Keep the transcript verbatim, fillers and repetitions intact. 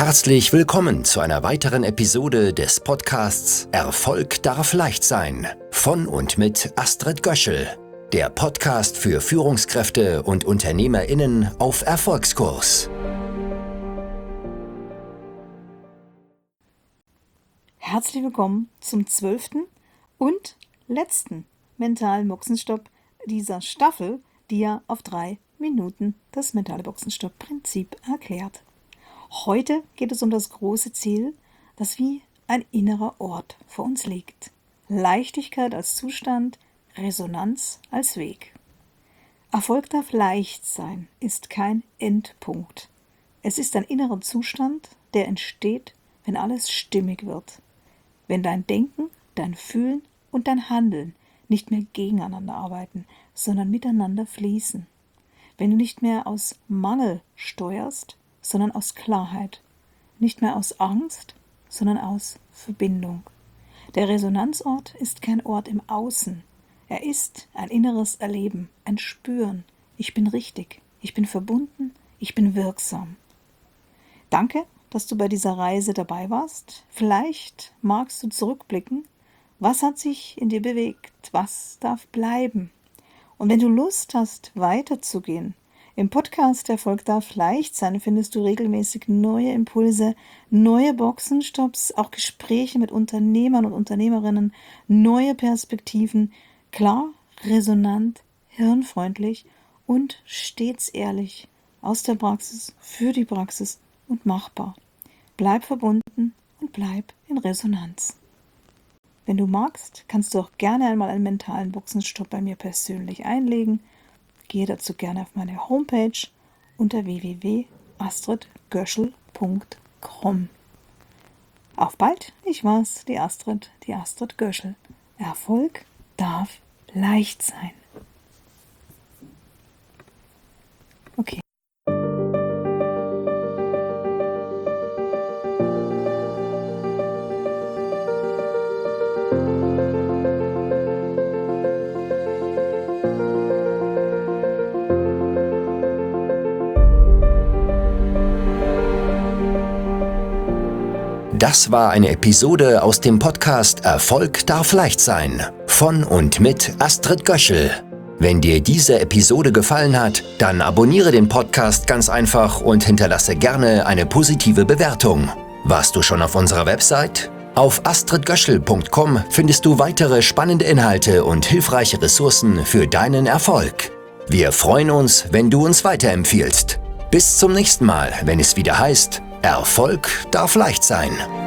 Herzlich willkommen zu einer weiteren Episode des Podcasts Erfolg darf leicht sein von und mit Astrid Göschel, der Podcast für Führungskräfte und UnternehmerInnen auf Erfolgskurs. Herzlich willkommen zum zwölften und letzten mentalen Boxenstopp dieser Staffel, die ja auf drei Minuten das mentale Boxenstopp-Prinzip erklärt. Heute geht es um das große Ziel, das wie ein innerer Ort vor uns liegt. Leichtigkeit als Zustand, Resonanz als Weg. Erfolg darf leicht sein, ist kein Endpunkt. Es ist ein innerer Zustand, der entsteht, wenn alles stimmig wird. Wenn dein Denken, dein Fühlen und dein Handeln nicht mehr gegeneinander arbeiten, sondern miteinander fließen. Wenn du nicht mehr aus Mangel steuerst, sondern aus Klarheit. Nicht mehr aus Angst, sondern aus Verbindung. Der Resonanzort ist kein Ort im Außen. Er ist ein inneres Erleben, ein Spüren. Ich bin richtig, ich bin verbunden, ich bin wirksam. Danke, dass du bei dieser Reise dabei warst. Vielleicht magst du zurückblicken. Was hat sich in dir bewegt? Was darf bleiben? Und wenn du Lust hast, weiterzugehen, im Podcast Erfolg darf leicht sein findest du regelmäßig neue Impulse, neue Boxenstopps, auch Gespräche mit Unternehmern und Unternehmerinnen, neue Perspektiven, klar, resonant, hirnfreundlich und stets ehrlich, aus der Praxis, für die Praxis und machbar. Bleib verbunden und bleib in Resonanz. Wenn du magst, kannst du auch gerne einmal einen mentalen Boxenstopp bei mir persönlich einlegen. Gehe dazu gerne auf meine Homepage unter w w w punkt astrid göschel punkt com. Auf bald, ich war's, die Astrid, die Astrid Göschel. Erfolg darf leicht sein. Okay. Das war eine Episode aus dem Podcast Erfolg darf leicht sein von und mit Astrid Göschel. Wenn dir diese Episode gefallen hat, dann abonniere den Podcast ganz einfach und hinterlasse gerne eine positive Bewertung. Warst du schon auf unserer Website? Auf astrid göschel punkt com findest du weitere spannende Inhalte und hilfreiche Ressourcen für deinen Erfolg. Wir freuen uns, wenn du uns weiterempfiehlst. Bis zum nächsten Mal, wenn es wieder heißt, Erfolg darf leicht sein.